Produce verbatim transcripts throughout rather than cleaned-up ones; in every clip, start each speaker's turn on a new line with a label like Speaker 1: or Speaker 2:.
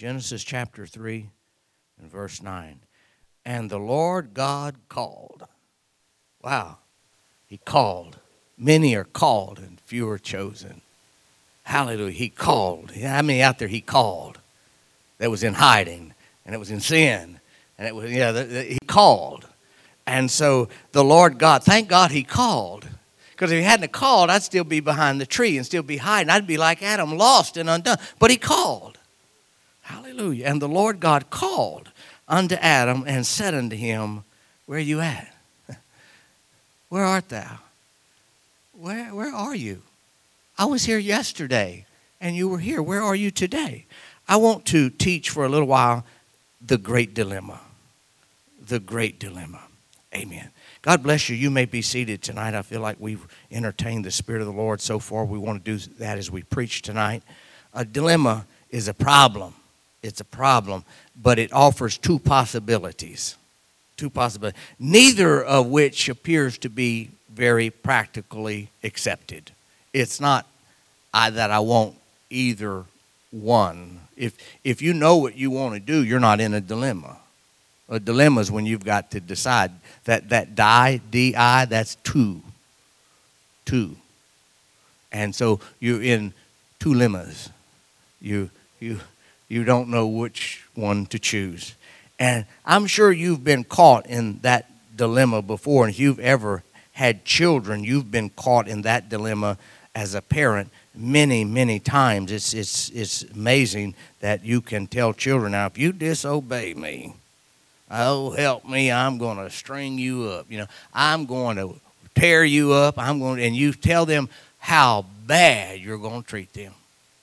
Speaker 1: Genesis chapter three and verse nine. And the Lord God called. Wow. He called. Many are called and few are chosen. Hallelujah. He called. How many out there he called? That was in hiding, and it was in sin, and it was, yeah, the, the, he called. And so the Lord God, thank God he called. Because if he hadn't called, I'd still be behind the tree and still be hiding. I'd be like Adam, lost and undone. But he called. Hallelujah. And the Lord God called unto Adam and said unto him, where are you at? Where art thou? Where, where are you? I was here yesterday, and you were here. Where are you today? I want to teach for a little while the great dilemma. The great dilemma. Amen. God bless you. You may be seated tonight. I feel like we've entertained the Spirit of the Lord so far. We want to do that as we preach tonight. A dilemma is a problem. It's a problem, but it offers two possibilities. Two possibilities. Neither of which appears to be very practically accepted. It's not I, that I want either one. If if you know what you want to do, you're not in a dilemma. A dilemma is when you've got to decide. That that die, D I, that's two. Two. And so you're in two lemmas. You you you don't know which one to choose. And I'm sure you've been caught in that dilemma before. And if you've ever had children, you've been caught in that dilemma as a parent many, many times. It's it's it's amazing that you can tell children, now, if you disobey me, oh, help me, I'm going to string you up. You know, I'm going to tear you up. I'm going to, and you tell them how bad you're going to treat them.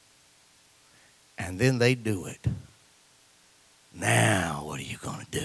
Speaker 1: And then they do it. Now, what are you going to do?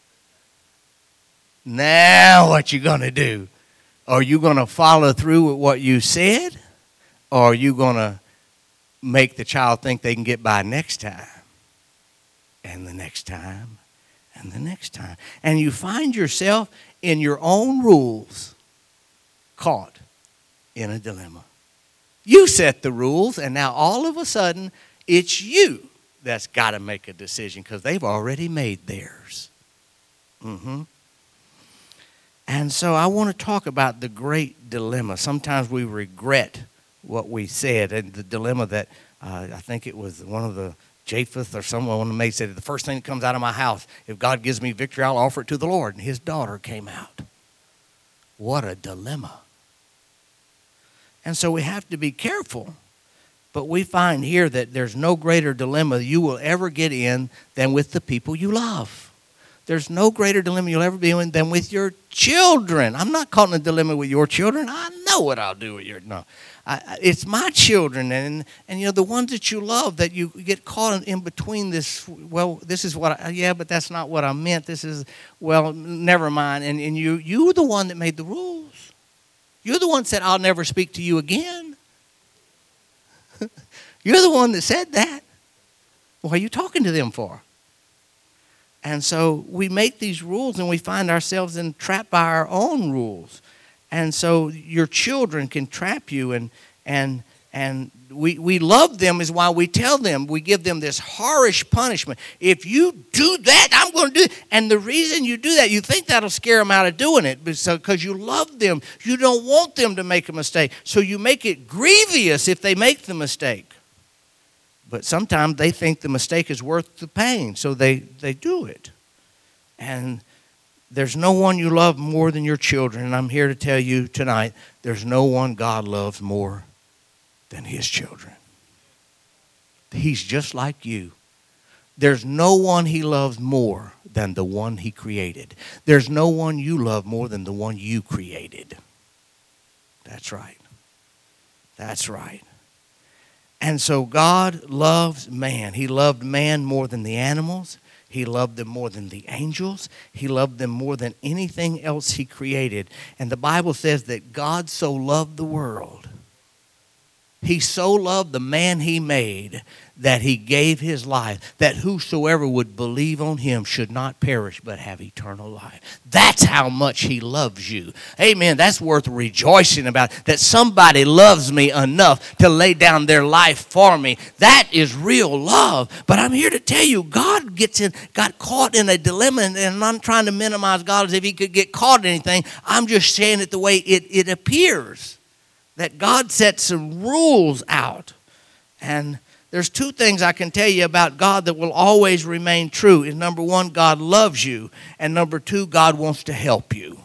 Speaker 1: Now, what you going to do? Are you going to follow through with what you said? Or are you going to make the child think they can get by next time? And the next time? And the next time? And you find yourself in your own rules caught in a dilemma. You set the rules, and now all of a sudden, it's you that's got to make a decision because they've already made theirs. Mm-hmm. And so I want to talk about the great dilemma. Sometimes we regret what we said, and the dilemma that uh, I think it was one of the Japheth or someone may say, the first thing that comes out of my house, if God gives me victory, I'll offer it to the Lord. And his daughter came out. What a dilemma. And so we have to be careful. But we find here that there's no greater dilemma you will ever get in than with the people you love. There's no greater dilemma you'll ever be in than with your children. I'm not caught in a dilemma with your children. I know what I'll do with your, no. I, it's my children, and, and, you know, the ones that you love that you get caught in, in between this, well, this is what I, yeah, but that's not what I meant. This is, well, never mind. And, and you, you were the one that made the rules. You're the one that said, I'll never speak to you again. You're the one that said that. What are you talking to them for? And so we make these rules and we find ourselves entrapped by our own rules. And so your children can trap you, and and and we, we love them is why we tell them, we give them this harsh punishment. If you do that, I'm going to do it. And the reason you do that, you think that'll scare them out of doing it because you love them. You don't want them to make a mistake. So you make it grievous if they make the mistake. But sometimes they think the mistake is worth the pain, so they, they do it. And there's no one you love more than your children. And I'm here to tell you tonight, there's no one God loves more than his children. He's just like you. There's no one he loves more than the one he created. There's no one you love more than the one you created. That's right. That's right. And so God loves man. He loved man more than the animals. He loved them more than the angels. He loved them more than anything else he created. And the Bible says that God so loved the world, He so loved the man he made that he gave his life, that whosoever would believe on him should not perish but have eternal life. That's how much he loves you. Amen. That's worth rejoicing about, that somebody loves me enough to lay down their life for me. That is real love. But I'm here to tell you, God gets in, got caught in a dilemma, and I'm not trying to minimize God as if he could get caught in anything. I'm just saying it the way it, it appears, that God set some rules out. And there's two things I can tell you about God that will always remain true. Is number one, God loves you. And number two, God wants to help you.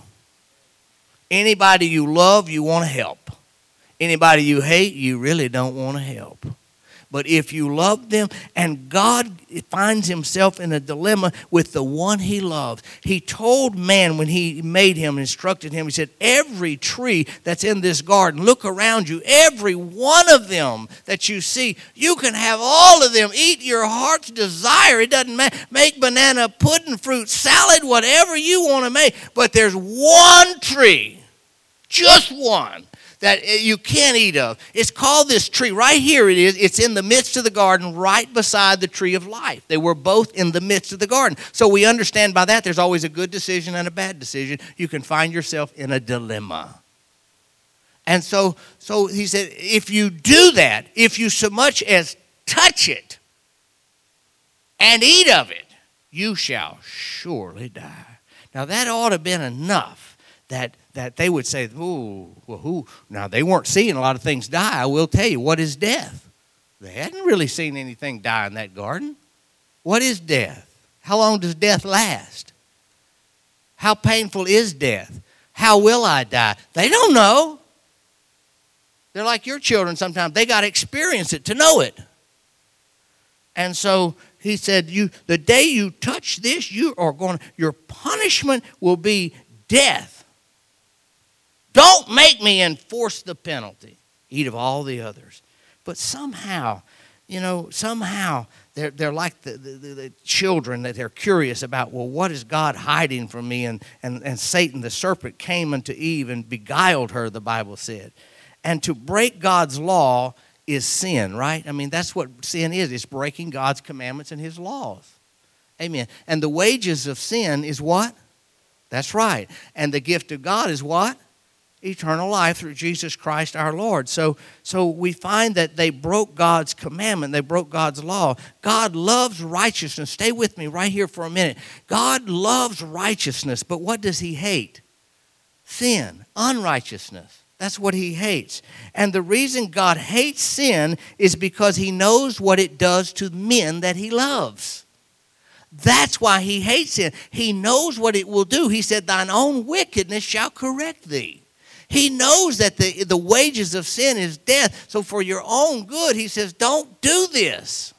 Speaker 1: Anybody you love, you want to help. Anybody you hate, you really don't want to help. But if you love them, and God finds himself in a dilemma with the one he loves. He told man when he made him, instructed him, he said, every tree that's in this garden, look around you, every one of them that you see, you can have all of them. Eat your heart's desire. It doesn't matter. Make banana pudding, fruit salad, whatever you want to make. But there's one tree, just one, that you can't eat of. It's called this tree. Right here it is. It's in the midst of the garden, right beside the tree of life. They were both in the midst of the garden. So we understand by that there's always a good decision and a bad decision. You can find yourself in a dilemma. And so, so he said, if you do that, if you so much as touch it and eat of it, you shall surely die. Now that ought to have been enough that that they would say, ooh, well, who? Now, they weren't seeing a lot of things die. I will tell you, what is death? They hadn't really seen anything die in that garden. What is death? How long does death last? How painful is death? How will I die? They don't know. They're like your children sometimes. They got to experience it to know it. And so he said, "You, the day you touch this, you are going. Your punishment will be death. Don't make me enforce the penalty. Eat of all the others." But somehow, you know, somehow they're, they're like the, the, the children that they're curious about, well, what is God hiding from me? And, and, and Satan, the serpent, came unto Eve and beguiled her, the Bible said. And to break God's law is sin, right? I mean, that's what sin is. It's breaking God's commandments and his laws. Amen. And the wages of sin is what? That's right. And the gift of God is what? Eternal life through Jesus Christ our Lord. So, so we find that they broke God's commandment. They broke God's law. God loves righteousness. Stay with me right here for a minute. God loves righteousness, but what does he hate? Sin, unrighteousness. That's what he hates. And the reason God hates sin is because he knows what it does to men that he loves. That's why he hates sin. He knows what it will do. He said, thine own wickedness shall correct thee. He knows that the, the wages of sin is death. So for your own good, he says, don't do this.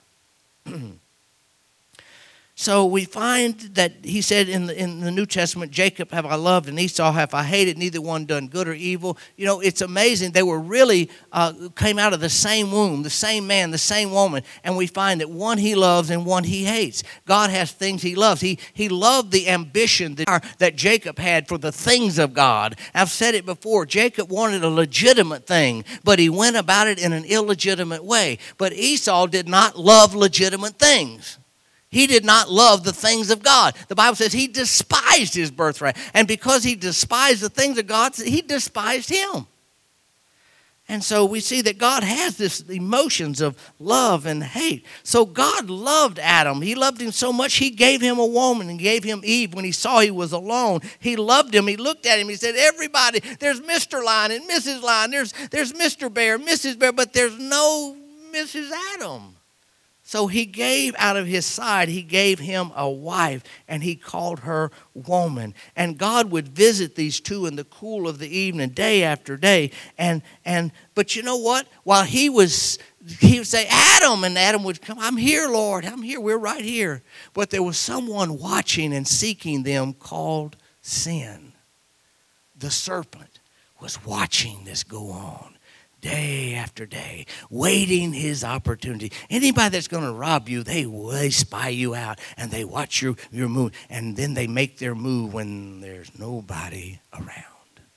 Speaker 1: So we find that he said in the, in the New Testament, Jacob have I loved and Esau have I hated, neither one done good or evil. You know, it's amazing. They were really, uh, came out of the same womb, the same man, the same woman. And we find that one he loves and one he hates. God has things he loves. He, he loved the ambition that, that Jacob had for the things of God. I've said it before. Jacob wanted a legitimate thing, but he went about it in an illegitimate way. But Esau did not love legitimate things. He did not love the things of God. The Bible says he despised his birthright. And because he despised the things of God, he despised him. And so we see that God has this emotions of love and hate. So God loved Adam. He loved him so much, he gave him a woman and gave him Eve when he saw he was alone. He loved him. He looked at him. He said, everybody, there's Mister Lion and Missus Lion. There's, there's Mister Bear, Missus Bear, but there's no Missus Adam. So he gave out of his side, he gave him a wife, and he called her woman. And God would visit these two in the cool of the evening, day after day. And and but you know what? While he was, he would say, Adam, and Adam would come, I'm here, Lord, I'm here, we're right here. But there was someone watching and seeking them called sin. The serpent was watching this go on. Day after day, waiting his opportunity. Anybody that's going to rob you, they, they spy you out and they watch your, your move, and then they make their move when there's nobody around.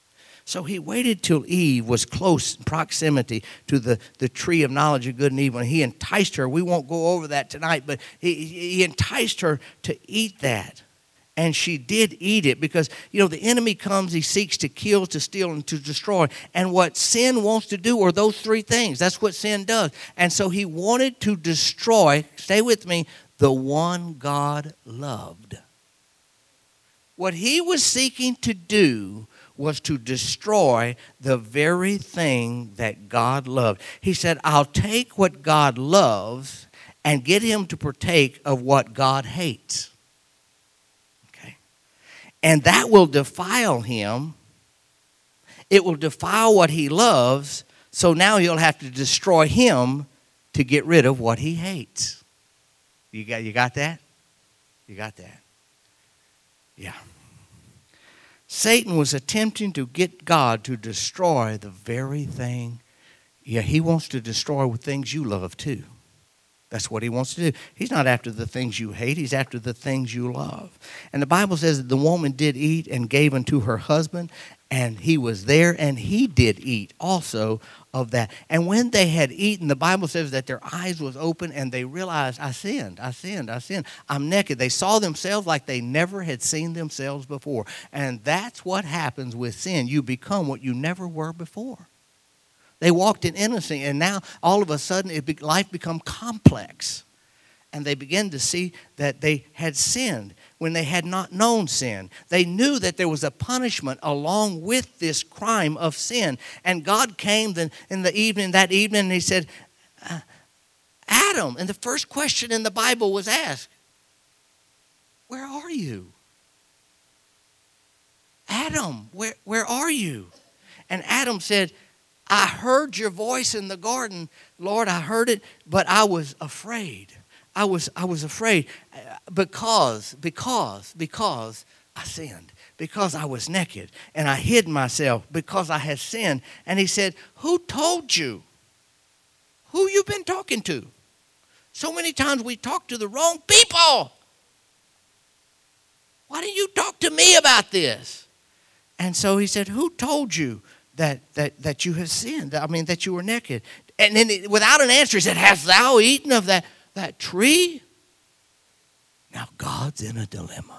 Speaker 1: So he waited till Eve was close in proximity to the, the tree of knowledge of good and evil. And he enticed her. We won't go over that tonight, but he, he enticed her to eat that. And she did eat it because, you know, the enemy comes, he seeks to kill, to steal, and to destroy. And what sin wants to do are those three things. That's what sin does. And so he wanted to destroy, stay with me, the one God loved. What he was seeking to do was to destroy the very thing that God loved. He said, I'll take what God loves and get him to partake of what God hates. Okay? And that will defile him. It will defile what he loves, so now he'll have to destroy him to get rid of what he hates. You got, you got that? You got that? Yeah. Satan was attempting to get God to destroy the very thing. Yeah, he wants to destroy the things you love too. That's what he wants to do. He's not after the things you hate. He's after the things you love. And the Bible says that the woman did eat and gave unto her husband, and he was there, and he did eat also of that. And when they had eaten, the Bible says that their eyes was open, and they realized, I sinned, I sinned, I sinned. I'm naked. They saw themselves like they never had seen themselves before. And that's what happens with sin. You become what you never were before. They walked in innocency, and now all of a sudden it be, life become complex. And they began to see that they had sinned when they had not known sin. They knew that there was a punishment along with this crime of sin. And God came then in the evening, that evening, and he said, uh, Adam, and the first question in the Bible was asked, where are you? Adam, where, where are you? And Adam said, I heard your voice in the garden, Lord, I heard it, but I was afraid. I was I was afraid because, because, because I sinned, because I was naked, and I hid myself because I had sinned. And he said, who told you? Who you been talking to? So many times we talk to the wrong people. Why didn't you talk to me about this? And so he said, who told you that that that you have sinned? I mean, that you were naked. And then without an answer, he said, hast thou eaten of that? That tree? Now God's in a dilemma.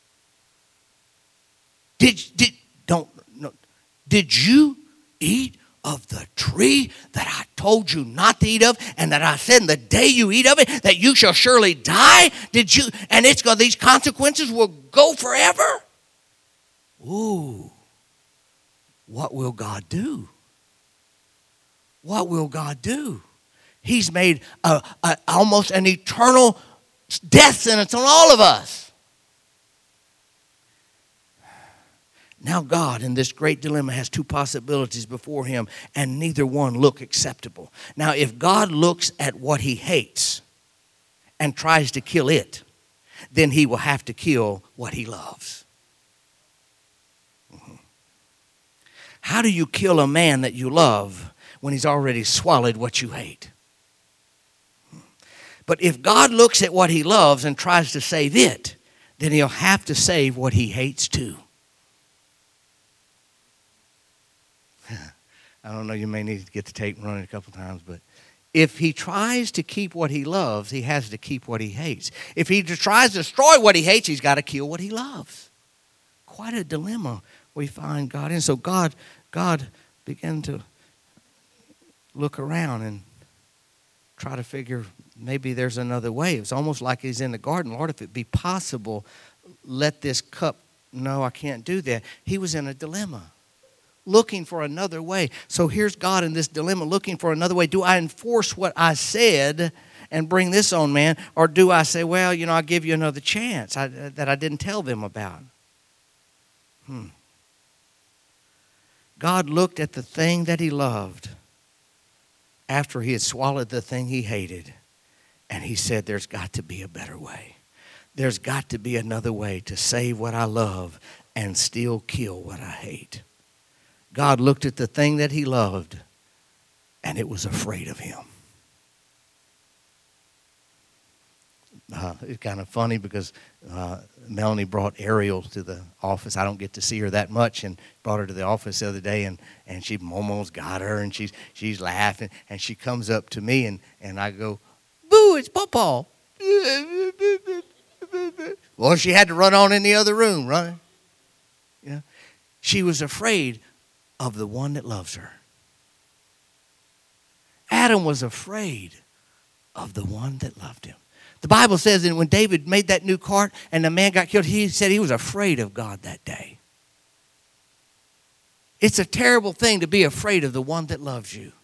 Speaker 1: Did did don't no, did you eat of the tree that I told you not to eat of, and that I said in the day you eat of it that you shall surely die? Did you? And it's got these consequences will go forever. Ooh, what will God do? What will God do? He's made a, a, almost an eternal death sentence on all of us. Now God, in this great dilemma, has two possibilities before him, and neither one look acceptable. Now, if God looks at what he hates and tries to kill it, then he will have to kill what he loves. Mm-hmm. How do you kill a man that you love when he's already swallowed what you hate? But if God looks at what he loves and tries to save it, then he'll have to save what he hates too. I don't know, you may need to get the tape running a couple times, but if he tries to keep what he loves, he has to keep what he hates. If he tries to destroy what he hates, he's got to kill what he loves. Quite a dilemma we find God in. So God, God began to look around and try to figure maybe there's another way. It's almost like he's in the garden. Lord, if it be possible, let this cup, no, I can't do that. He was in a dilemma, looking for another way. So here's God in this dilemma, looking for another way. Do I enforce what I said and bring this on man? Or do I say, well, you know, I'll give you another chance I, that I didn't tell them about? Hmm. God looked at the thing that he loved after he had swallowed the thing he hated. And he said, there's got to be a better way. There's got to be another way to save what I love and still kill what I hate. God looked at the thing that he loved, and it was afraid of him. Uh, it's kind of funny because uh, Melanie brought Ariel to the office. I don't get to see her that much, and brought her to the office the other day, and, and she almost got her, and she's she's laughing, and she comes up to me, and, and I go, "Boo, it's Pawpaw." Well, she had to run on in the other room, running. You know, she was afraid of the one that loves her. Adam was afraid of the one that loved him. The Bible says that when David made that new cart and the man got killed, he said he was afraid of God that day. It's a terrible thing to be afraid of the one that loves you.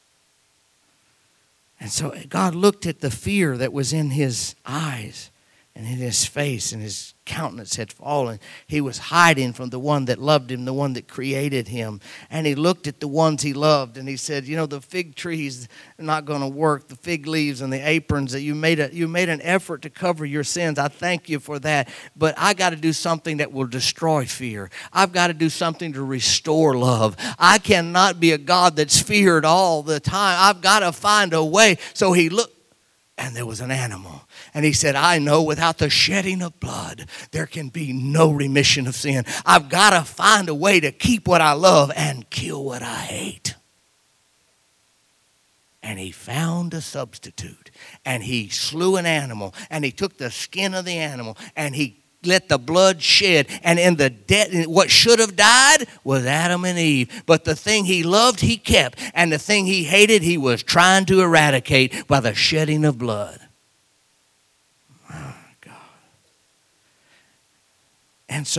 Speaker 1: And so God looked at the fear that was in his eyes and in his face, and his countenance had fallen. He was hiding from the one that loved him, the one that created him. And he looked at the ones he loved, and he said, you know, the fig trees are not going to work, the fig leaves and the aprons, that you made a you made an effort to cover your sins. I thank you for that. But I got to do something that will destroy fear. I've got to do something to restore love. I cannot be a God that's feared all the time. I've got to find a way. So he looked, and there was an animal. And he said, I know without the shedding of blood, there can be no remission of sin. I've got to find a way to keep what I love and kill what I hate. And he found a substitute. And he slew an animal. And he took the skin of the animal. And he let the blood shed. And in the death, what should have died was Adam and Eve. But the thing he loved, he kept. And the thing he hated, he was trying to eradicate by the shedding of blood. Oh, God. And so